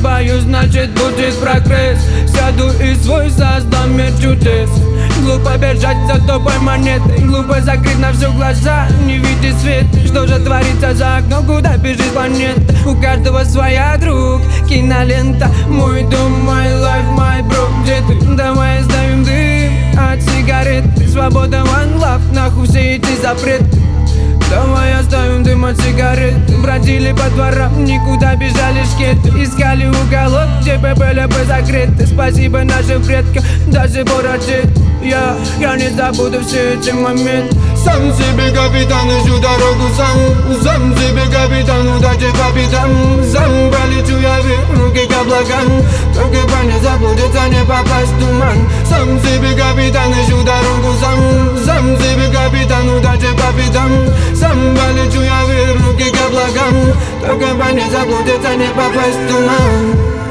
ошибаюсь, значит будет прогресс. Сяду и свой создам мир чудес. Глупо бежать за тупой монетой, глупо закрыть на все глаза, не видеть свет. Что же творится за окном, куда бежит планета? У каждого своя, друг, кинолента. Мой дом, мой life, мой бро. Где ты? Давай оставим дым от сигарет. Свобода, one love, нахуй все эти запреты. Давай оставим дым от сигарет. Бродили по дворам, никуда бежали шкеты. Искали уголок, где были бы закрыты. Спасибо нашим предкам, даже бороде. Я не забуду все эти моменты. Сам себе капитан, ищу дорогу сам. Сам себе капитан, удачи по пятам. Сам полечу я вверх, руки к облакам. Только бы не заблудиться, не попасть в туман. Сам себе капитан, ищу дорогу сам. Сам себе капитан, удачи по пятам. Сам полечу я вверх, руки к облакам. Только бы не заблудиться, не попасть в туман.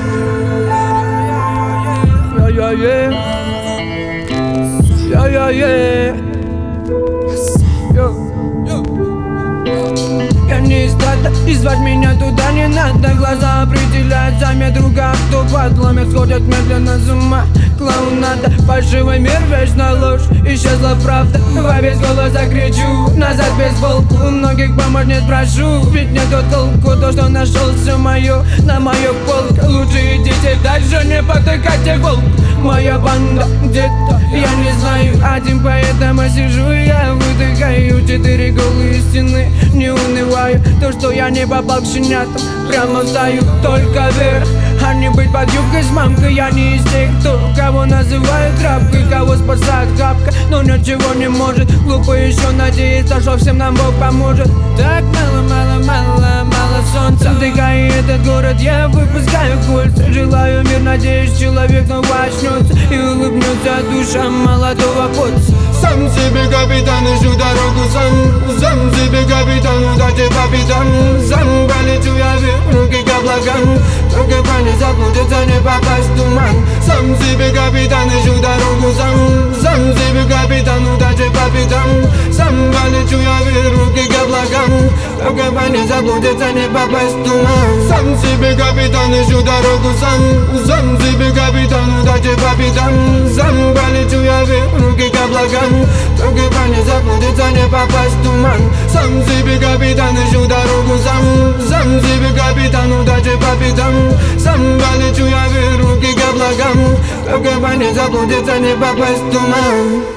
Я не из стада, и звать меня туда не надо. Глаза определяют замет друга, кто подломит. Сходят медленно с ума, клоунада. Фальшивый мир, вечная ложь, исчезла правда. Во весь голос закричу, назад без волку. У многих помочь не спрошу, ведь не тот толку. То, что нашел, все мое, на мою полку. Лучше идите дальше, не потыкайте волк. Моя банда где-то, я не знаю один, поэтому сижу я выдыхаю. 4 голые стены, не унываю. То, что я не попал к щенятам, прямо стою только вверх. А не быть под юбкой с мамкой. Я не из тех, кого называют тряпкой, кого спасает хапка, но ничего не может. Глупо еще надеяться, что всем нам Бог поможет. Так мало солнца вдыхая этот город, я выпускаю кольца. Желаю мир, надеюсь, человек снова очнется и улыбнется душа молодого поца. Сам себе капитан, ищу дорогу сам. Сам себе капитан, удачи по пятам. Сам полечу я вверх, руки к облакам. Только бы не заблудиться, не попасть в туман. Сам себе капитан, ищу дорогу сам. Сам себе капитан, удачи по пятам. Сам полечу я вверх, руки к облакам. Только бы не заблудиться, не попасть в туман. Сам себе капитан, ищу дорогу сам. Сам себе капитан, удачи по пятам. Сам полечу я вверх, руки к облакам. Только бы не заблудиться, не попасть в туман. Сам себе капитан, ищу дорогу сам. Сам себе капитан, удачи по пятам. Сам полечу я вверх, руки к облакам. Только бы не заблудиться, не попасть в туман.